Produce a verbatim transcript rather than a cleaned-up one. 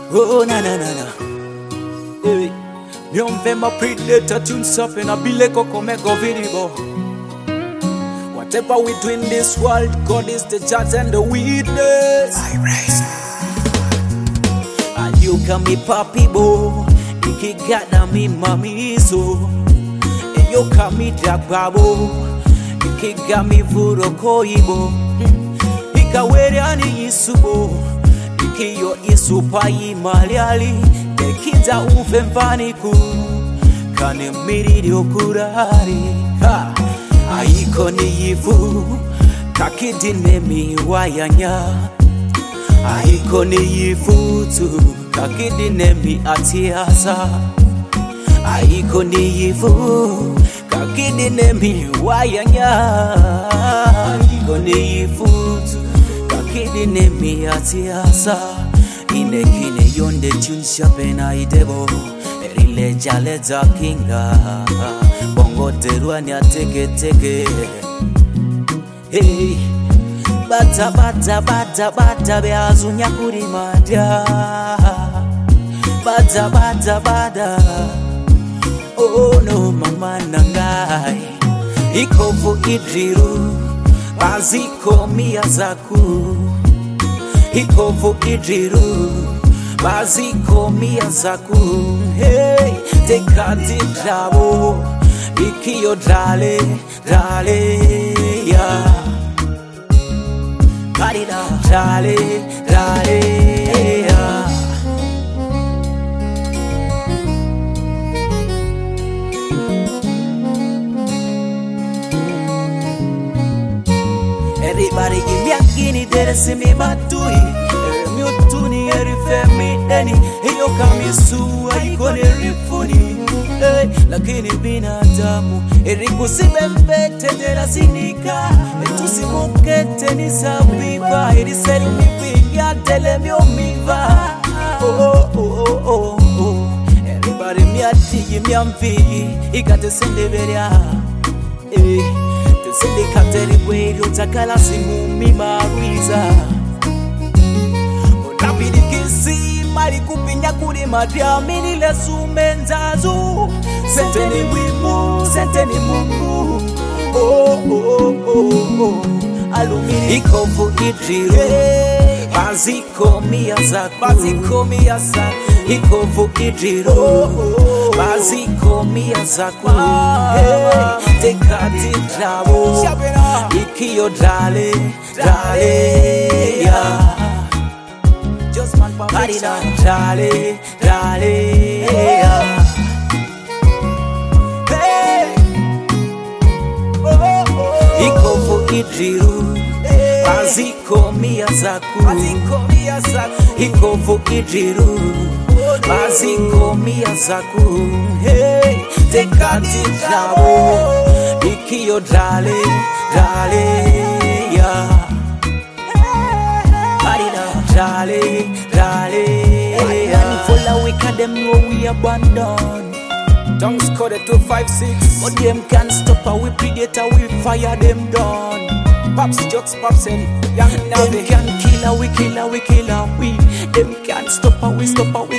Oh na na na na. Hey, me on fait ma predator tune up and I be like a come go video. Whatever we do in this world, God is the judge and the witness. I rise. And you can be papi bo, ikigada mi mamizo. And you can be dagbabo, ikigami vuro koibo. Ikawere ani isubo. Kiyo isupa imaliali Tekinza ufe mfaniku Kane miriri okurari ha. Aiko ni yifu Kakidine miwayanya Aiko ni yifu tu Kakidine mi atiasa Aiko ni yifu Kakidine miwayanya Aiko ni yifu tu Kakidine mi atiasa Inekine yonde chunsha pena idebo Erile jale za kinga Bongo teruani ateke teke Hey Bata bata bata bata Beazu nyakuri madya Bata bata bata Oh no mama nangai Ikofu idriru Baziko miyazaku Ikofu idriru Baziko miyazaku Hey, tekati drabo Ikiyo drale, drale yeah. Karida, drale, drale yeah. Everybody give me a guinea, they see me matui. Mutuni erifemi deni, hiyo kamisu aikone rifuni. Lakini binadamu erikusibe mpete dera sinika. Etusimukete ni sabiba, eriseru mipiga telemio miva. Oh oh oh oh oh. Everybody me a tigi me amfi, ikate sende beria. Eh. Sende kateri kweli utakala simu mimaruiza Unapidi kisi mali kupinya kuri madia minile sumenzazu Sente ni wimu, sente ni mungu Oh oh oh oh Alumini ikofu idriru Baziko miyazaku Baziko miyazaku Ikofu idriru Baziko miyazaku Hey, tekati drabo Ikiyo drale, drale yeah. Just man perfection Drale, drale yeah. Hey, oh, oh. Ikofu idriru Baziko miyazaku Ikofu idriru Baziko miyazaku Hey, tekati drabo Ikiyo drale, drale yeah. Marina, drale, drale yeah. Full of wicked them know we abandon Tongues code two five six But them can't stop her, we predator, we fire them down Pops, jokes, pops and young Navi Them can kill her, we kill her, we kill her, we Them can't stop her, we stop her, we